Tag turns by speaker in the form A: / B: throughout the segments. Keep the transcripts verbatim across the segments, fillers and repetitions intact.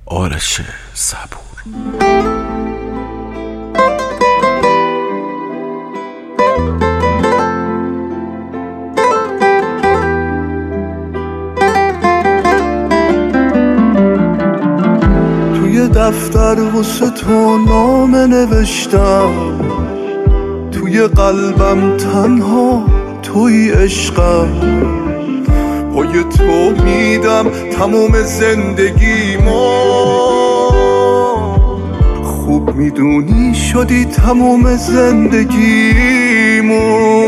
A: آرش صبور.
B: توی دفتر واسه تو نامه نوشتم، توی قلبم تنها توی عشقم، پای تو میدم تموم زندگیمو، خوب میدونی شدی تموم زندگیمو.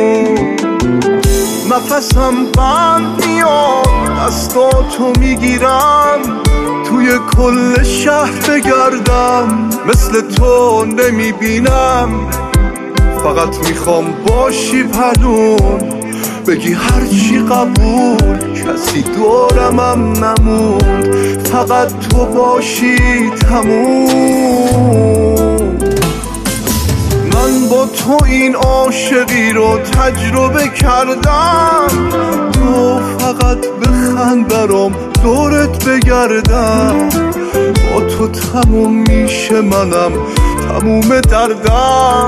B: نفسم بند میاد دستاتو میگیرم، توی کل شهر بگردم مثل تو نمیبینم، فقط میخوام باشی پنون، بگی هرچی قبول، کسی دورمم نموند، فقط تو باشی تموم. من با تو این عاشقی رو تجربه کردم، تو فقط بخند برام دورت بگردم، با تو تموم میشه منم تموم دردم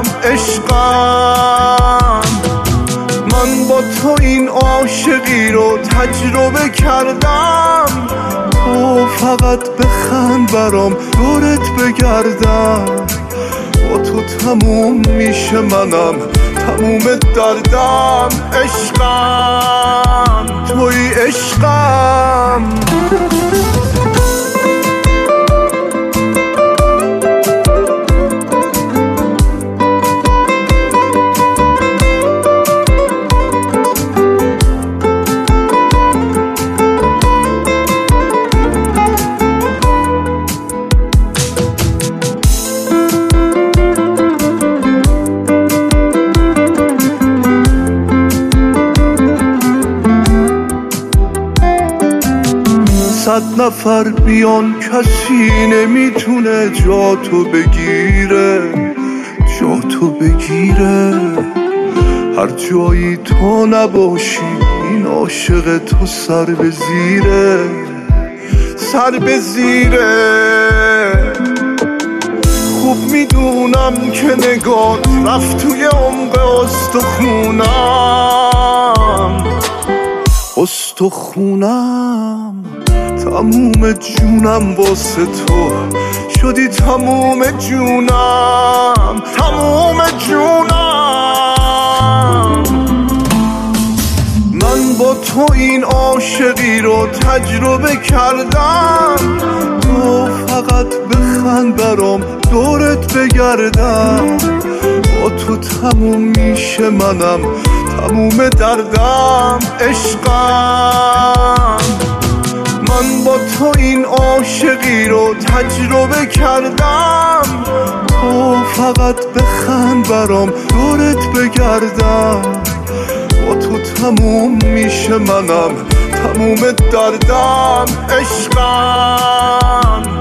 B: عشقم. من با تو این عاشقی رو تجربه کردم، تو فقط بخند برام دورت بگردم، با تو تموم میشه منم تموم دردم عشقم، توی عشقم. صد نفر بیان کسی نمیتونه جا تو بگیره، جا تو بگیره. هر جایی تو نباشی این عاشق تو سر به زیره، سر به زیره. خوب میدونم که نگات رفت توی عمق استخونم، استخونم. تموم جونم واسه تو شدی تموم جونم، تموم جونم. من با تو این عاشقی رو تجربه کردم، تو فقط بخند برام دورت بگردم، با تو تموم میشه منم تموم دردم عشقم. من با تو این عاشقی رو تجربه کردم، تو فقط بخند برام دورت بگردم، با تو تموم میشه منم تموم دردم عشقم.